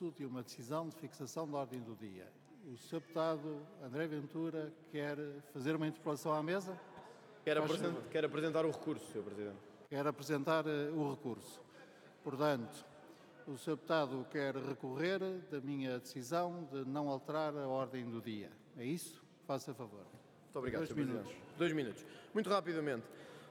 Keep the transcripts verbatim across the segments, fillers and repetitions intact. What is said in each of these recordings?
recurso de uma decisão de fixação da ordem do dia. O senhor Deputado André Ventura quer fazer uma interpelação à mesa? Quer, apresent, quer apresentar o recurso, senhor Presidente. Quer apresentar uh, o recurso. Portanto, o senhor Deputado quer recorrer da minha decisão de não alterar a ordem do dia. É isso? Faça favor. Muito obrigado, Dois senhor minutos. Presidente. Dois minutos. Muito rapidamente.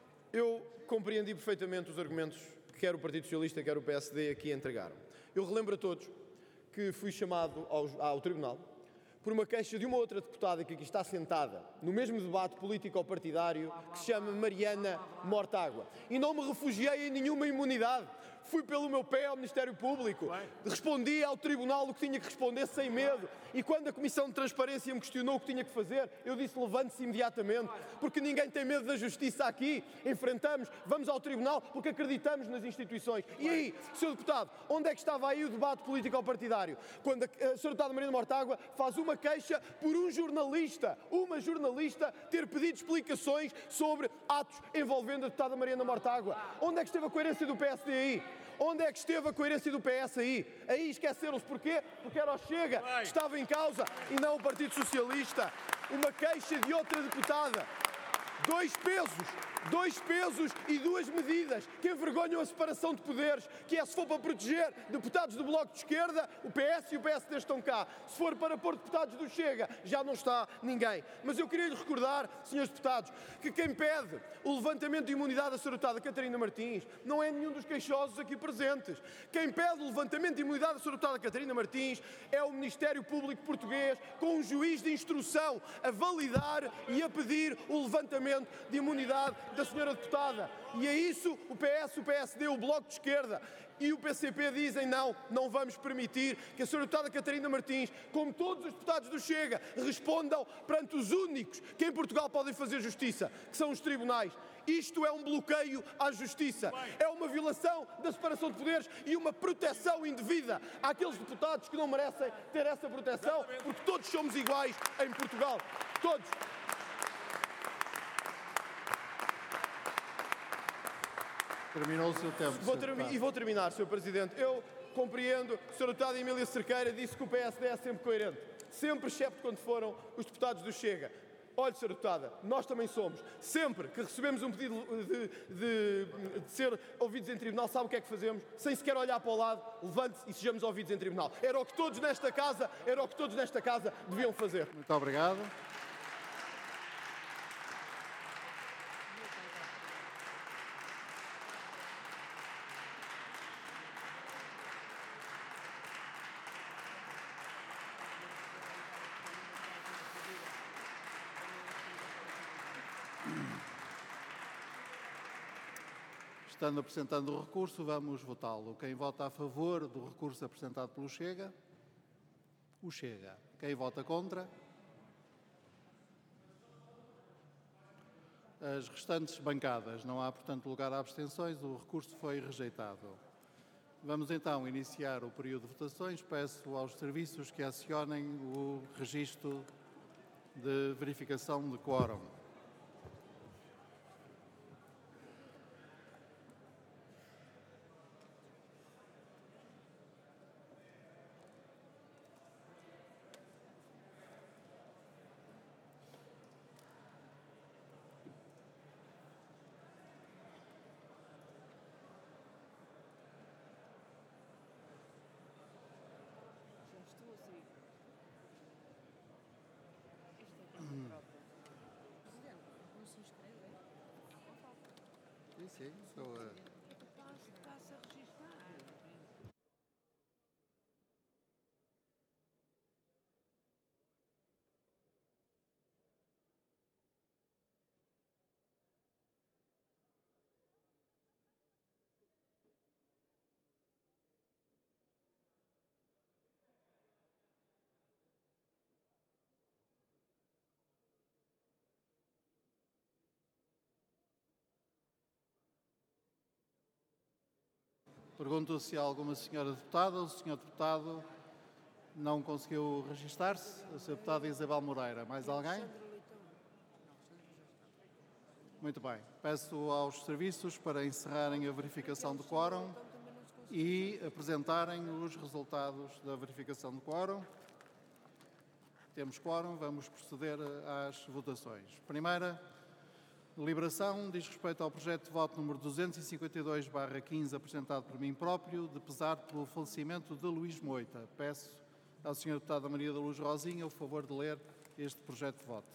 Eu compreendi perfeitamente os argumentos que quer o Partido Socialista, quer o P S D aqui entregaram. Eu relembro a todos que fui chamado ao, ao Tribunal por uma queixa de uma outra deputada que aqui está sentada, no mesmo debate político-partidário, que se chama Mariana Mortágua. E não me refugiei em nenhuma imunidade. Fui pelo meu pé ao Ministério Público, respondi ao Tribunal o que tinha que responder sem medo. E quando a Comissão de Transparência me questionou o que tinha que fazer, eu disse levante-se imediatamente, porque ninguém tem medo da justiça aqui. Enfrentamos, vamos ao Tribunal, porque acreditamos nas instituições. E aí, senhor Deputado, onde é que estava aí o debate político-partidário? Quando a senhora Deputada Mariana Mortágua faz uma queixa por um jornalista, uma jornalista ter pedido explicações sobre atos envolvendo a deputada Mariana Mortágua. Onde é que esteve a coerência do P S D aí? Onde é que esteve a coerência do P S aí? Aí esqueceram-se porquê? Porque era o Chega que estava em causa e não o Partido Socialista. Uma queixa de outra deputada. Dois pesos, dois pesos e duas medidas que envergonham a separação de poderes, que é se for para proteger deputados do Bloco de Esquerda, o P S e o P S D estão cá. Se for para pôr deputados do Chega, já não está ninguém. Mas eu queria lhe recordar, senhores deputados, que quem pede o levantamento de imunidade da senhora deputada Catarina Martins não é nenhum dos queixosos aqui presentes. Quem pede o levantamento de imunidade da senhora deputada Catarina Martins é o Ministério Público Português, com um juiz de instrução a validar e a pedir o levantamento de imunidade da senhora deputada. E é isso o P S, o P S D, o Bloco de Esquerda e o P C P dizem não, não vamos permitir que a senhora deputada Catarina Martins, como todos os deputados do Chega, respondam perante os únicos que em Portugal podem fazer justiça, que são os tribunais. Isto é um bloqueio à justiça, é uma violação da separação de poderes e uma proteção indevida àqueles deputados que não merecem ter essa proteção, porque todos somos iguais em Portugal. Todos. Terminou o seu tempo. Vou termi- e vou terminar, senhor Presidente. Eu compreendo, a senhora deputada Emília Cerqueira disse que o P S D é sempre coerente. Sempre, excepto quando foram os deputados do Chega. Olhe, senhora deputada, nós também somos. Sempre que recebemos um pedido de, de, de ser ouvidos em tribunal, sabe o que é que fazemos? Sem sequer olhar para o lado, levante-se e sejamos ouvidos em tribunal. Era o que todos nesta casa, era o que todos nesta casa deviam fazer. Muito obrigado. Estando apresentando o recurso, vamos votá-lo. Quem vota a favor do recurso apresentado pelo Chega? O Chega. Quem vota contra? As restantes bancadas. Não há, portanto, lugar a abstenções. O recurso foi rejeitado. Vamos então iniciar o período de votações. Peço aos serviços que acionem o registro de verificação de quórum. Sim, sim, estou a... Está-se a registrar. Pergunto se há alguma senhora deputada ou o senhor deputado não conseguiu registar-se. A senhora deputada Isabel Moreira. Mais alguém? Muito bem. Peço aos serviços para encerrarem a verificação do quórum. Também não se e apresentarem os resultados da verificação de quórum. Temos quórum, vamos proceder às votações. Primeira deliberação diz respeito ao projeto de voto número duzentos e cinquenta e dois barra quinze, apresentado por mim próprio, de pesar pelo falecimento de Luís Moita. Peço à senhora deputada Maria da Luz Rosinha o favor de ler este projeto de voto.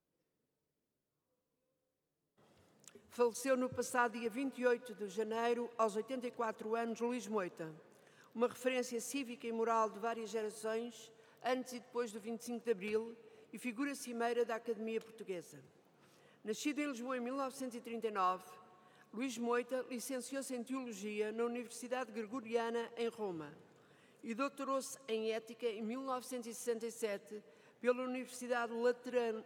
Faleceu no passado dia vinte e oito de janeiro, aos oitenta e quatro anos, Luís Moita, uma referência cívica e moral de várias gerações, antes e depois do vinte e cinco de Abril, e figura cimeira da Academia Portuguesa. Nascido em Lisboa em mil novecentos e trinta e nove, Luís Moita licenciou-se em Teologia na Universidade Gregoriana, em Roma, e doutorou-se em Ética em mil novecentos e sessenta e sete pela Universidade Lateran-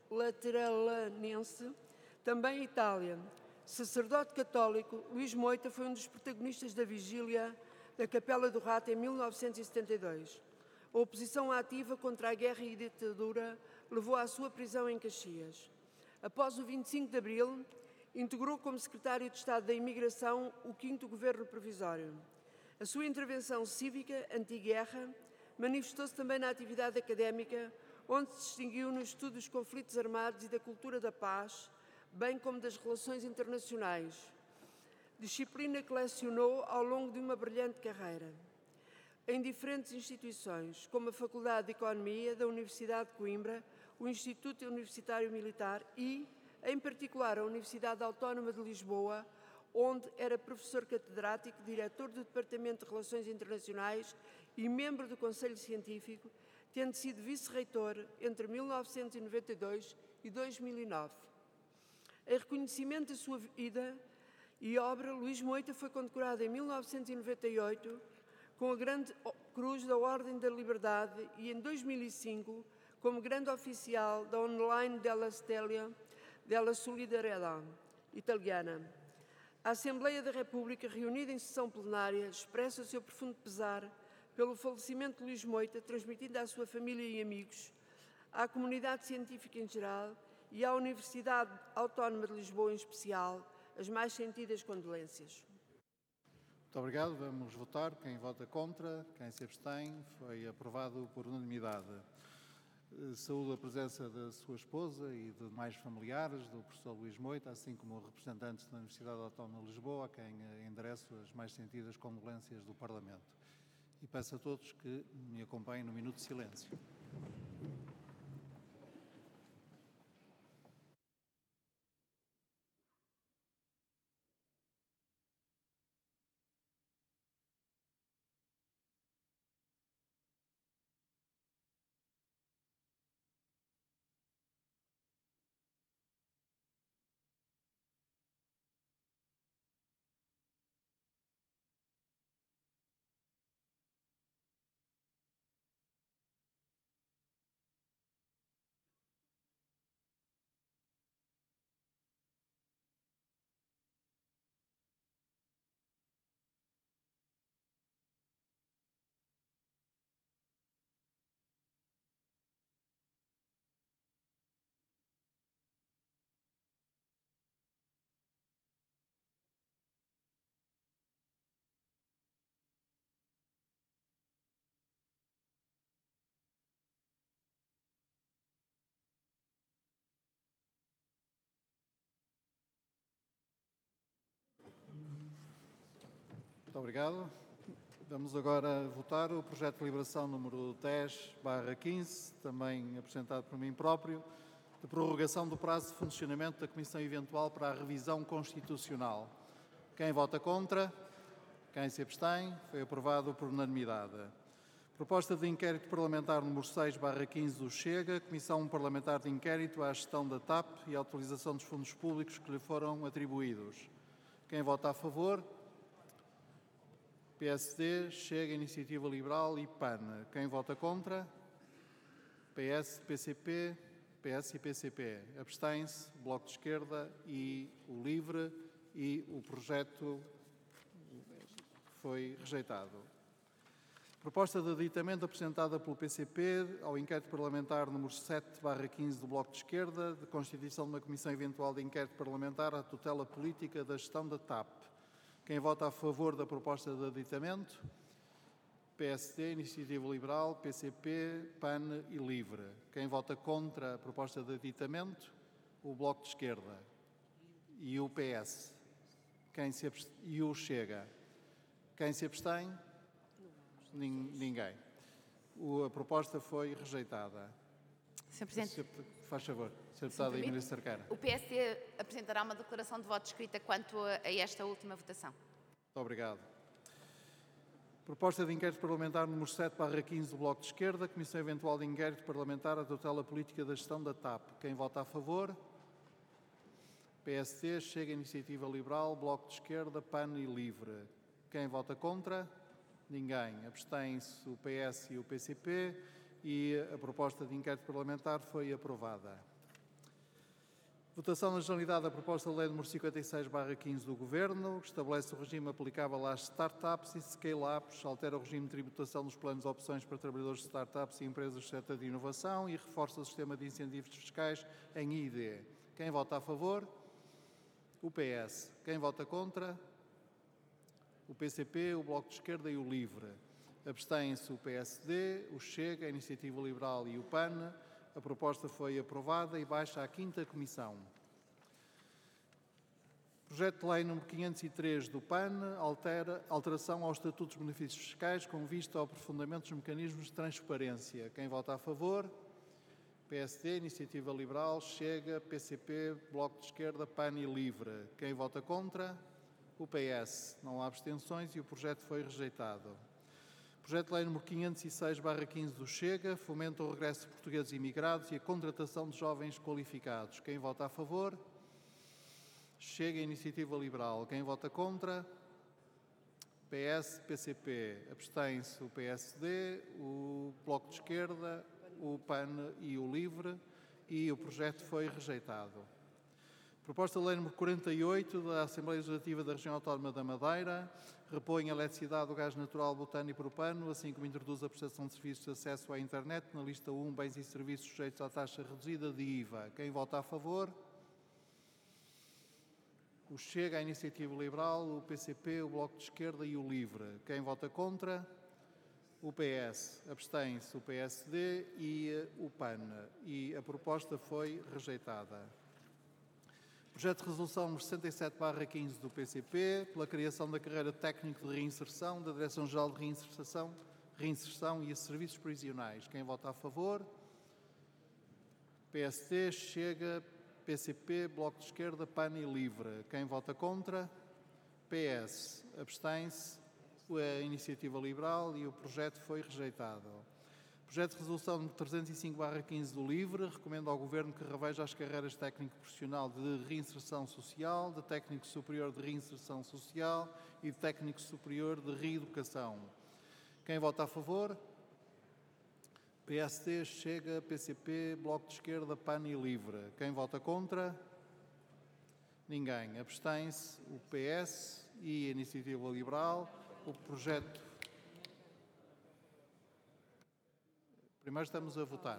Lateranense, também em Itália. Sacerdote católico, Luís Moita foi um dos protagonistas da vigília da Capela do Rato em mil novecentos e setenta e dois. A oposição ativa contra a guerra e a ditadura levou à sua prisão em Caxias. Após o vinte e cinco de Abril, integrou como secretário de Estado da Imigração o quinto Governo Provisório. A sua intervenção cívica anti-guerra manifestou-se também na atividade académica, onde se distinguiu no estudo dos conflitos armados e da cultura da paz, bem como das relações internacionais, disciplina que lecionou ao longo de uma brilhante carreira em diferentes instituições, como a Faculdade de Economia da Universidade de Coimbra, o Instituto Universitário Militar e, em particular, a Universidade Autónoma de Lisboa, onde era professor catedrático, diretor do Departamento de Relações Internacionais e membro do Conselho Científico, tendo sido vice-reitor entre mil novecentos e noventa e dois e dois mil e nove. Em reconhecimento da sua vida e obra, Luís Moita foi condecorado em mil novecentos e noventa e oito com a Grande Cruz da Ordem da Liberdade e em dois mil e cinco como Grande Oficial da Online della Stella della Solidarietà italiana. A Assembleia da República, reunida em sessão plenária, expressa o seu profundo pesar pelo falecimento de Luís Moita, transmitido à sua família e amigos, à comunidade científica em geral e à Universidade Autónoma de Lisboa em especial, as mais sentidas condolências. Muito obrigado. Vamos votar. Quem vota contra, quem se abstém, foi aprovado por unanimidade. Saúdo a presença da sua esposa e de mais familiares do professor Luís Moita, assim como representantes da Universidade Autónoma de Lisboa, a quem endereço as mais sentidas condolências do Parlamento. E peço a todos que me acompanhem no minuto de silêncio. Muito obrigado. Vamos agora votar o projeto de deliberação número dez barra quinze, também apresentado por mim próprio, de prorrogação do prazo de funcionamento da Comissão Eventual para a Revisão Constitucional. Quem vota contra? Quem se abstém? Foi aprovado por unanimidade. Proposta de inquérito parlamentar número seis barra quinze do Chega, Comissão Parlamentar de Inquérito à Gestão da TAP e à utilização dos fundos públicos que lhe foram atribuídos. Quem vota a favor? P S D, Chega, Iniciativa Liberal e P A N. Quem vota contra? P S, P C P, P S e P C P. Abstém-se, Bloco de Esquerda e o LIVRE, e o projeto foi rejeitado. Proposta de aditamento apresentada pelo P C P ao inquérito parlamentar número sete barra quinze do Bloco de Esquerda, de constituição de uma comissão eventual de inquérito parlamentar à tutela política da gestão da TAP. Quem vota a favor da proposta de aditamento? P S D, Iniciativa Liberal, P C P, P A N e LIVRE. Quem vota contra a proposta de aditamento? O Bloco de Esquerda e o P S. Quem se abst... E o Chega. Quem se abstém? Ninguém. O, a proposta foi rejeitada. senhor Presidente. Senhor, faz favor. senhor Deputado Emília Cerqueira. O P S D apresentará uma declaração de voto escrita quanto a, a esta última votação. Muito obrigado. Proposta de inquérito parlamentar número sete barra quinze do Bloco de Esquerda. Comissão Eventual de Inquérito Parlamentar à tutela política da gestão da T A P. Quem vota a favor? P S D, Chega, Iniciativa Liberal, Bloco de Esquerda, P A N e LIVRE. Quem vota contra? Ninguém. Abstém-se o P S e o P C P e a proposta de inquérito parlamentar foi aprovada. Votação na generalidade da proposta de lei número cinquenta e seis barra quinze do Governo, que estabelece o regime aplicável às start-ups e scale-ups, altera o regime de tributação dos planos de opções para trabalhadores de start-ups e empresas do setor de inovação e reforça o sistema de incentivos fiscais em I D. Quem vota a favor? O P S. Quem vota contra? O P C P, o Bloco de Esquerda e o LIVRE. Abstêm-se o P S D, o Chega, a Iniciativa Liberal e o P A N. A proposta foi aprovada e baixa à quinta Comissão. Projeto de Lei número quinhentos e três do P A N altera, alteração aos estatutos de benefícios fiscais com vista ao aprofundamento dos mecanismos de transparência. Quem vota a favor? P S D, Iniciativa Liberal, Chega, P C P, Bloco de Esquerda, P A N e LIVRE. Quem vota contra? O P S. Não há abstenções e o projeto foi rejeitado. Projeto de Lei número quinhentos e seis barra quinze do Chega fomenta o regresso de portugueses imigrados e a contratação de jovens qualificados. Quem vota a favor? Chega, Iniciativa Liberal. Quem vota contra? P S, P C P. Abstém-se o P S D, o Bloco de Esquerda, o P A N e o LIVRE e o projeto foi rejeitado. Proposta de Lei número quarenta e oito da Assembleia Legislativa da Região Autónoma da Madeira repõe a eletricidade, o gás natural, butano e propano, assim como introduz a prestação de serviços de acesso à internet na lista um, bens e serviços sujeitos à taxa reduzida de I V A. Quem vota a favor? O Chega, a Iniciativa Liberal, o P C P, o Bloco de Esquerda e o LIVRE. Quem vota contra? O P S. Abstém-se o P S D e o P A N. E a proposta foi rejeitada. Projeto de Resolução número sessenta e sete barra quinze do P C P, pela criação da carreira técnico de reinserção da Direção-Geral de Reinserção, Reinserção e Serviços Prisionais. Quem vota a favor? P S D, Chega, P C P, Bloco de Esquerda, P A N e LIVRE. Quem vota contra? P S. Abstém-se a Iniciativa Liberal e o projeto foi rejeitado. Projeto de Resolução número trezentos e cinco barra quinze do LIVRE recomenda ao Governo que reveja as carreiras técnico profissional de reinserção social, de técnico superior de reinserção social e de técnico superior de reeducação. Quem vota a favor? P S D, Chega, P C P, Bloco de Esquerda, P A N e LIVRE. Quem vota contra? Ninguém. Abstém-se o P S e a Iniciativa Liberal. O projeto... Primeiro estamos a votar.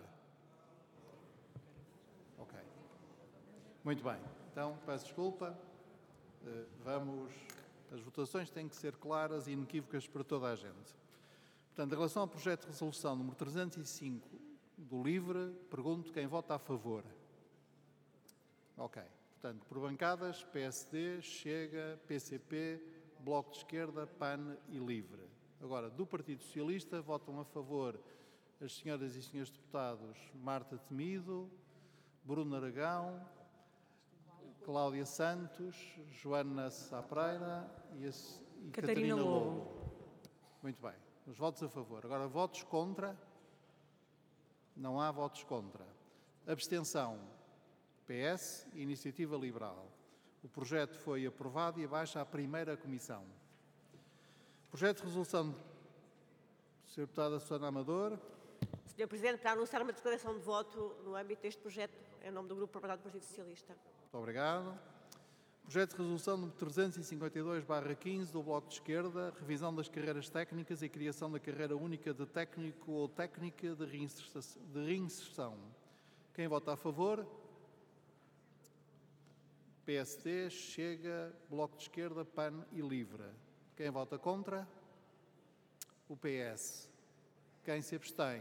Ok. Muito bem. Então, peço desculpa. Vamos... As votações têm que ser claras e inequívocas para toda a gente. Portanto, em relação ao projeto de resolução número trezentos e cinco do LIVRE, pergunto quem vota a favor. Ok. Portanto, por bancadas, P S D, Chega, P C P, Bloco de Esquerda, P A N e LIVRE. Agora, do Partido Socialista, votam a favor as senhoras e senhores deputados Marta Temido, Bruno Aragão, Cláudia Santos, Joana Sá Pereira e, a, e Catarina, Catarina Lobo. Lobo. Muito bem. Os votos a favor. Agora, votos contra. Não há votos contra. Abstenção. P S e Iniciativa Liberal. O projeto foi aprovado e abaixa à primeira comissão. Projeto de resolução. senhora Deputada Susana Amador. senhor Presidente, para anunciar uma declaração de voto no âmbito deste projeto, em nome do Grupo Parlamentar do Partido Socialista. Muito obrigado. Projeto de resolução número trezentos e cinquenta e dois barra quinze do Bloco de Esquerda, revisão das carreiras técnicas e criação da carreira única de técnico ou técnica de reinserção. De reinserção. Quem vota a favor? P S D, Chega, Bloco de Esquerda, P A N e LIVRE. Quem vota contra? O P S. Quem se abstém?